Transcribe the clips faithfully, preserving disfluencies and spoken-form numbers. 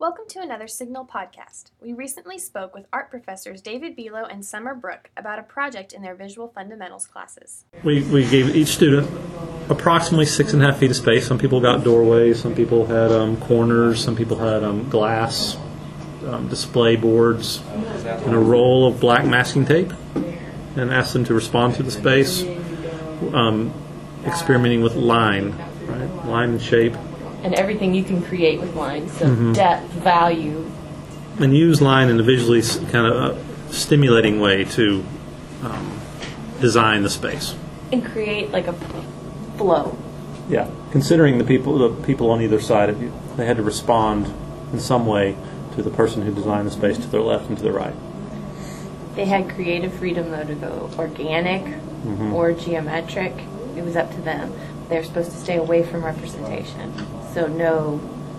Welcome to another Signal podcast. We recently spoke with art professors David Belo and Summer Brook about a project in their visual fundamentals classes. We, we gave each student approximately six and a half feet of space. Some people got doorways, some people had um, corners, some people had um, glass um, display boards, and a roll of black masking tape, and asked them to respond to the space, um, experimenting with line, right? Line and shape. And everything you can create with lines, so Mm-hmm. depth, value. And use line in a visually s- kind of uh, stimulating way to um, design the space. And create like a flow. Yeah, considering the people the people on either side of you, they had to respond in some way to the person who designed the space to their left and to their right. They had creative freedom, though, to go organic Mm-hmm. or geometric. It was up to them. They're supposed to stay away from representation. So no,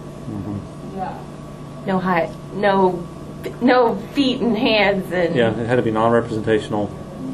Mm-hmm. no high, no, no feet and hands and Yeah, it had to be non-representational.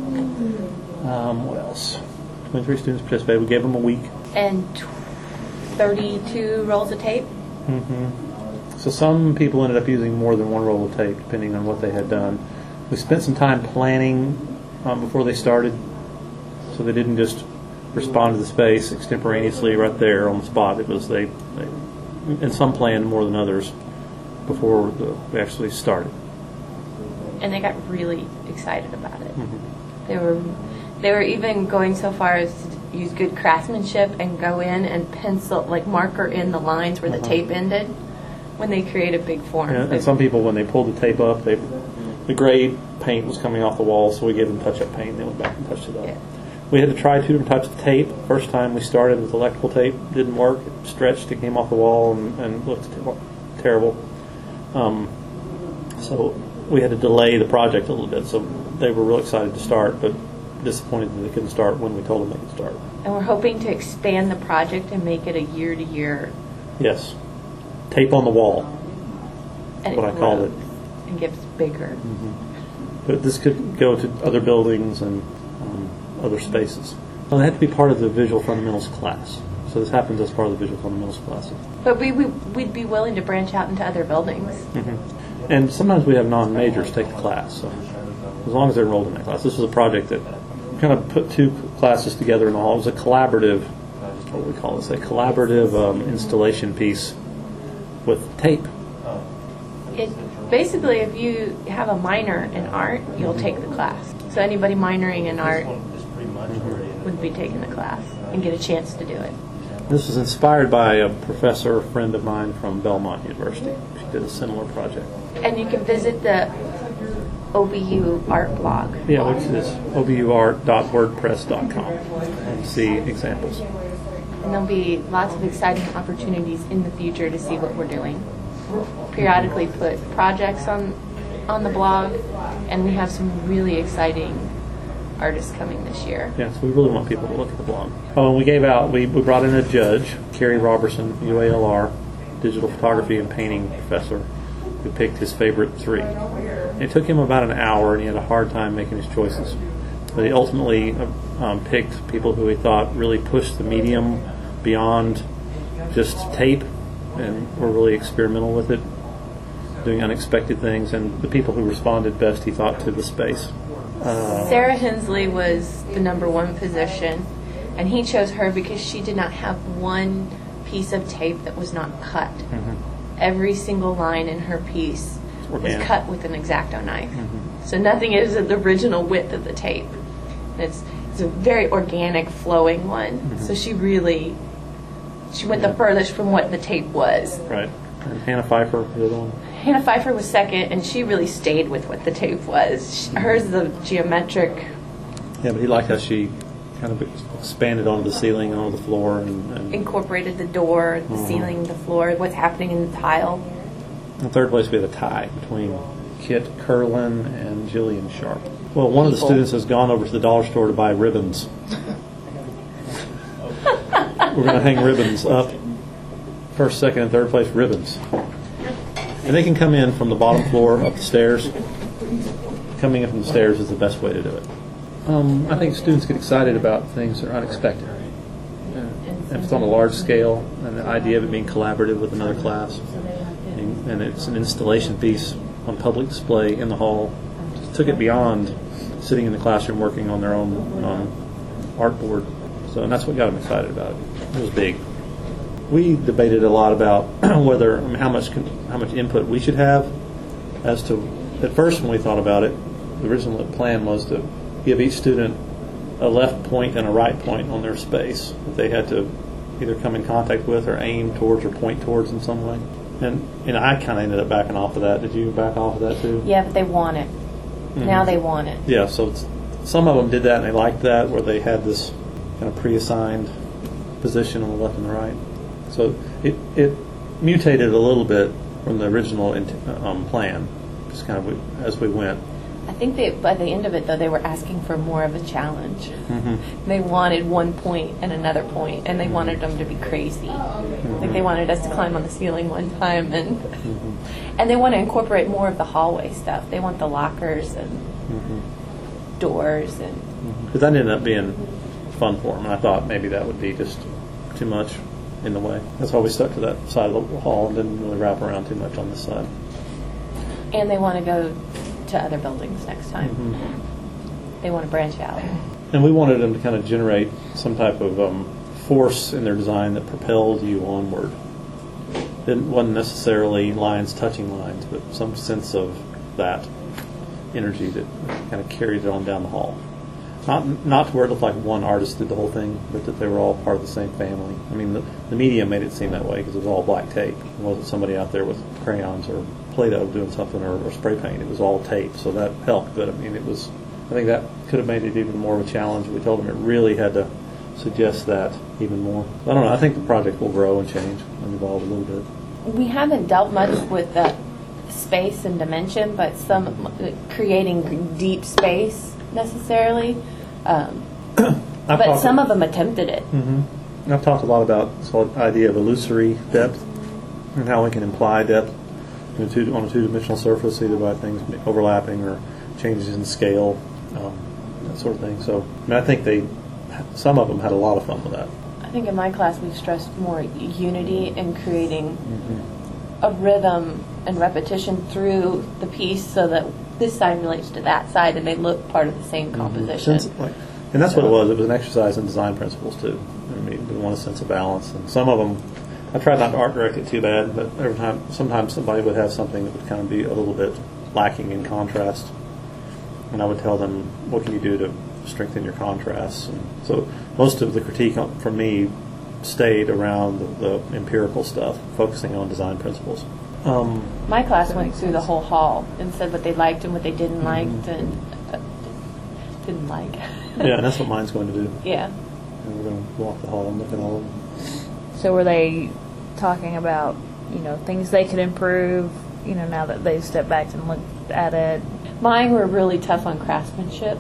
Um, what else? twenty-three students participated. We gave them a week. and thirty-two rolls of tape. Mm-hmm. So some people ended up using more than one roll of tape, depending on what they had done. We spent some time planning um, before they started, so they didn't just respond to the space extemporaneously right there on the spot. It was they, they and some planned more than others before the, we actually started. And they got really excited about it. Mm-hmm. They were they were even going so far as to use good craftsmanship and go in and pencil, like marker in the lines where the Uh-huh. tape ended when they create a big form. And, and some people, when they pulled the tape up, they the gray paint was coming off the wall, so we gave them touch-up paint. They went back and touched it up. Yeah. We had to try two different types of tape. First time we started with electrical tape, didn't work. It stretched, it came off the wall, and, and looked ter- terrible. Um, so we had to delay the project a little bit. So they were real excited to start, but disappointed that they couldn't start when we told them they could start. And we're hoping to expand the project and make it a year-to-year. Yes, tape on the wall. And What I called it. And gets bigger. But this could go to other buildings and um, other spaces. Well, they had to be part of the visual fundamentals class. So this happens as part of the visual fundamentals class. But we, we, we'd be willing to branch out into other buildings. Mm-hmm. And sometimes we have non-majors take the class. So as long as they're enrolled in that class. This was a project that kind of put two classes together in the hall. It was a collaborative, what do we call this, a collaborative um, installation piece with tape. It basically, if you have a minor in art, you'll take the class. So anybody minoring in art would be taking the class and get a chance to do it. This was inspired by a professor, a friend of mine from Belmont University. She did a similar project. And you can visit the O B U art blog. Yeah, which is o b u art dot wordpress dot com, and see examples. And there'll be lots of exciting opportunities in the future to see what we're doing. Periodically put projects on on the blog, and we have some really exciting artists coming this year. Yeah, so we really want people to look at the blog. Oh, and we gave out, we, we brought in a judge, Kerry Robertson, U A L R, digital photography and painting professor, who picked his favorite three. It took him about an hour, and he had a hard time making his choices. But he ultimately um, picked people who he thought really pushed the medium beyond just tape and were really experimental with it, doing unexpected things, and the people who responded best, he thought, to the space. Uh, Sarah Hensley was the number one position, and he chose her because she did not have one piece of tape that was not cut. Mm-hmm. Every single line in her piece was organic. cut with an X-Acto knife. Mm-hmm. So nothing is the original width of the tape. It's, it's a very organic, flowing one. Mm-hmm. So she really, she went the furthest from what the tape was. Right. And Hannah Pfeiffer, the other one. Hannah Pfeiffer was second, and she really stayed with what the tape was. She, hers is the geometric. Yeah, but he liked how she kind of expanded onto the ceiling, onto the floor. and, and Incorporated the door, the Mhm. ceiling, the floor, what's happening in the tile. In third place, we had a tie between Kit Curlin and Jillian Sharp. Well, one of the People. students has gone over to the dollar store to buy ribbons. We're going to hang ribbons up. First, second, and third place ribbons. And they can come in from the bottom floor up the stairs. Coming in from the stairs is the best way to do it. Um, I think students get excited about things that are unexpected. And if it's on a large scale, and the idea of it being collaborative with another class, being and it's an installation piece on public display in the hall. Took it beyond sitting in the classroom working on their own um, artboard. So, and that's what got them excited about it. It was big. We debated a lot about whether I mean, how much how much input we should have. As to at first when we thought about it, the original plan was to give each student a left point and a right point on their space that they had to either come in contact with or aim towards or point towards in some way. And and I kind of ended up backing off of that. Did you back off of that too? Yeah, but they want it. Mm-hmm. Now they want it. Yeah, so it's, some of them did that and they liked that, where they had this kind of pre-assigned position on the left and the right. So it it mutated a little bit from the original um, plan, just kind of as we went. I think they, by the end of it, though, they were asking for more of a challenge. Mm-hmm. They wanted one point and another point, and they wanted them to be crazy. Mm-hmm. Like they wanted us to climb on the ceiling one time, and mm-hmm. and they want to incorporate more of the hallway stuff. They want the lockers and mm-hmm. doors, and because mm-hmm. that ended up being fun for them. And I thought maybe that would be just too much in the way. That's why we stuck to that side of the hall and didn't really wrap around too much on this side. And they want to go to other buildings next time. Mm-hmm. They want to branch out. And we wanted them to kind of generate some type of um, force in their design that propelled you onward. It wasn't necessarily lines touching lines, but some sense of that energy that kind of carried it on down the hall. Not not to where it looked like one artist did the whole thing, but that they were all part of the same family. I mean, the, the media made it seem that way because it was all black tape. It wasn't somebody out there with crayons or Play-Doh doing something or, or spray paint. It was all tape, so that helped. But I mean, it was. I think that could have made it even more of a challenge. We told them it really had to suggest that even more. I don't know. I think the project will grow and change and evolve a little bit. We haven't dealt much with the space and dimension, but some creating deep space necessarily. Um, but some of them attempted it. Mm-hmm. I've talked a lot about this whole idea of illusory depth and how we can imply depth in a two, on a two-dimensional surface, either by things overlapping or changes in scale, um, that sort of thing. So, I mean, I think they, some of them had a lot of fun with that. I think in my class we've stressed more unity and creating mm-hmm. a rhythm and repetition through the piece so that this side relates to that side and they look part of the same composition. Mm-hmm. Sense, like, and that's so. What it was. It was an exercise in design principles, too. I mean, we want a sense of balance. And some of them, I tried not to art direct it too bad, but every time, sometimes somebody would have something that would kind of be a little bit lacking in contrast. And I would tell them, what can you do to strengthen your contrasts? And so most of the critique from me stayed around the, the empirical stuff, focusing on design principles. Um, My class went through the whole hall and said what they liked and what they didn't mm-hmm. like and uh, didn't like. Yeah, and that's what mine's going to do. Yeah. And we're going to walk the hall and look at all of them. So were they talking about, you know, things they could improve, you know, now that they've stepped back and looked at it? Mine were really tough on craftsmanship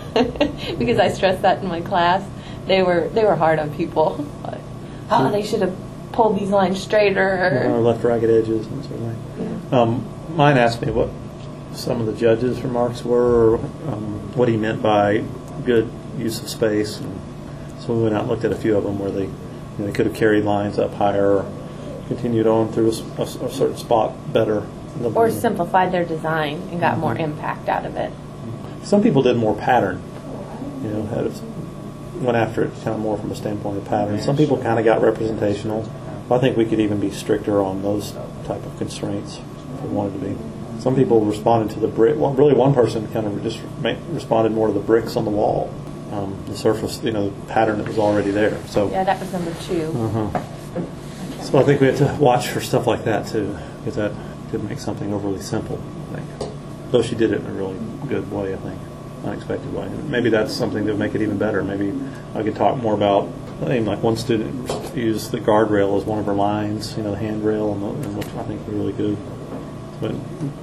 because I stressed that in my class. They were they were hard on people. Like, oh, they should have pulled these lines straighter. Or left ragged edges and sort of thing. Yeah. Um, mine asked me what some of the judges' remarks were, or um, what he meant by good use of space. And so we went out and looked at a few of them where they, you know, they could have carried lines up higher or continued on through a, a, a certain spot better. Or simplified their design and got mm-hmm. more impact out of it. Some people did more pattern, you know, had it, went after it kind of more from a standpoint of pattern. Some people kind of got representational. I think we could even be stricter on those type of constraints if we wanted to be. Some people responded to the brick. Well, really, one person kind of just re- responded more to the bricks on the wall, um, the surface, you know, the pattern that was already there. So yeah, that was number two. Uh-huh. So I think we have to watch for stuff like that too, because that could make something overly simple, I think. Though she did it in a really good way, I think, unexpected way. Maybe that's something that would make it even better. Maybe I could talk more about. I think like one student used the guardrail as one of her lines, you know, the handrail, and, the, and which I think was really good. But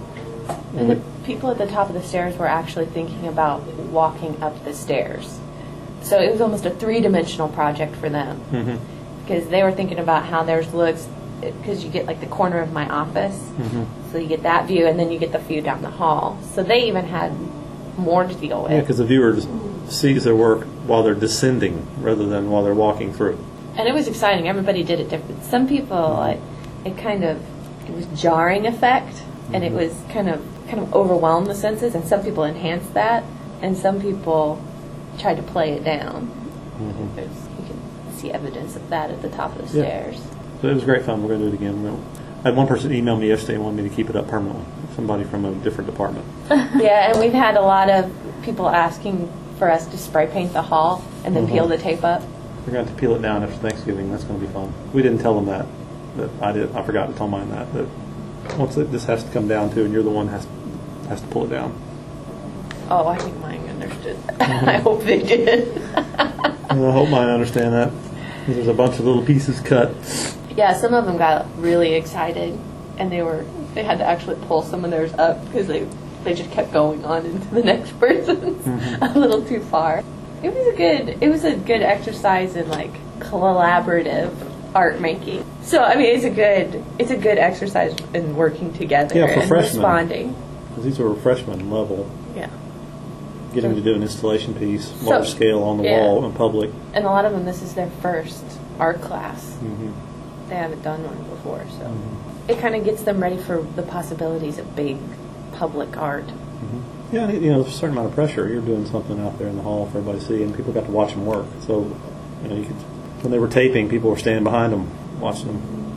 and the people at the top of the stairs were actually thinking about walking up the stairs. So it was almost a three-dimensional project for them. Mm-hmm. Because they were thinking about how theirs looks, because you get like the corner of my office. Mm-hmm. So you get that view, and then you get the view down the hall. So they even had more to deal with. Yeah, because the viewer sees their work while they're descending rather than while they're walking through. And it was exciting. Everybody did it different. Some people, like, it kind of it was jarring effect, and it Mhm. was kind of kind of overwhelmed the senses. And some people enhanced that, and some people tried to play it down. Mhm. There's, you can see evidence of that at the top of the Yeah. stairs. So it was great fun. We're going to do it again. We'll, I had one person email me yesterday and wanted me to keep it up permanently. Somebody from a different department. Yeah, and we've had a lot of people asking for us to spray paint the hall and then Mhm. peel the tape up. We're going to have to peel it down after Thanksgiving. That's going to be fun. We didn't tell them that. That I did. I forgot to tell mine that. That once it, this has to come down to, and you're the one has has to pull it down. Oh, I think mine understood. I hope they did. And I hope mine understand that. There's a bunch of little pieces cut. Yeah, some of them got really excited, and they were they had to actually pull some of theirs up because they they just kept going on into the next person's Mhm. a little too far. It was a good it was a good exercise in like collaborative art making. So I mean, it's a good it's a good exercise in working together Yeah, for and freshmen. responding. Because these were freshman level. Yeah, Getting to do an installation piece, So- large scale on the yeah. wall in public. and a lot of them this is their first art class. Mm-hmm. They haven't done one before, so it kind of gets them ready for the possibilities of big public art. Mm-hmm. Yeah, and, you know, there's a certain amount of pressure. You're doing something out there in the hall for everybody to see, and people got to watch them work. So, you know, you could, when they were taping, people were standing behind them, watching them